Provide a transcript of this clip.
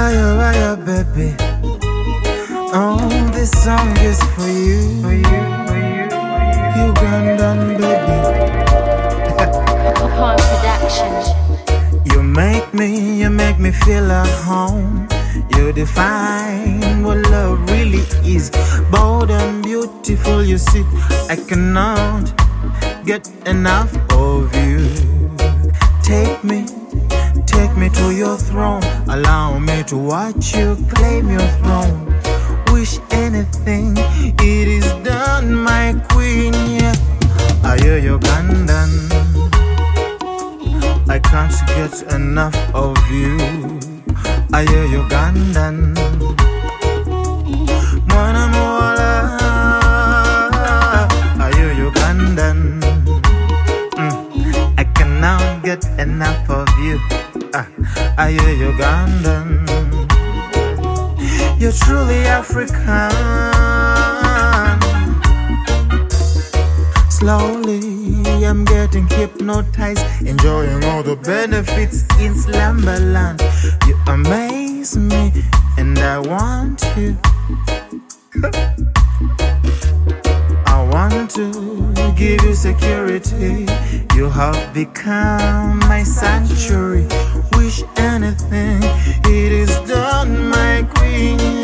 Ayo, baby. Oh, this song is for you. Ugandan baby. Upon production. You make me feel at home. You define what love really is. Bold and beautiful, you see. I cannot get enough of you. Take me to your throne. Allow me to watch you claim your throne. Wish anything, it is done, my queen, yeah. Are you Ugandan? I can't get enough of you. Are you Ugandan? Mwana Mwala. Are you Ugandan? I cannot get enough of you. Are you Ugandan? You're truly African. Slowly I'm getting hypnotized, enjoying all the benefits in Slumberland. You amaze me and I want you. I want to give you security. You have become my sanctuary. Wish anything, it is done, my queen.